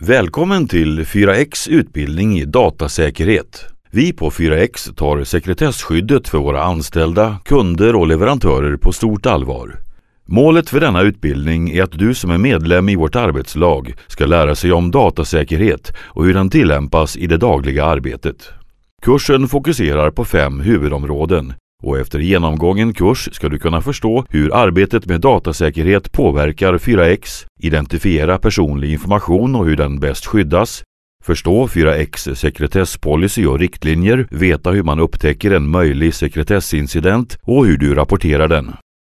Välkommen till 4X utbildning i datasäkerhet. Vi på 4X tar sekretesskyddet för våra anställda, kunder och leverantörer på stort allvar. Målet för denna utbildning är att du som är medlem i vårt arbetslag ska lära sig om datasäkerhet och hur den tillämpas i det dagliga arbetet. Kursen fokuserar på 5 huvudområden och efter genomgången kurs ska du kunna förstå hur arbetet med datasäkerhet påverkar 4X, identifiera personlig information och hur den bäst skyddas, förstå 4X sekretesspolicy och riktlinjer, veta hur man upptäcker en möjlig sekretessincident och hur du rapporterar den.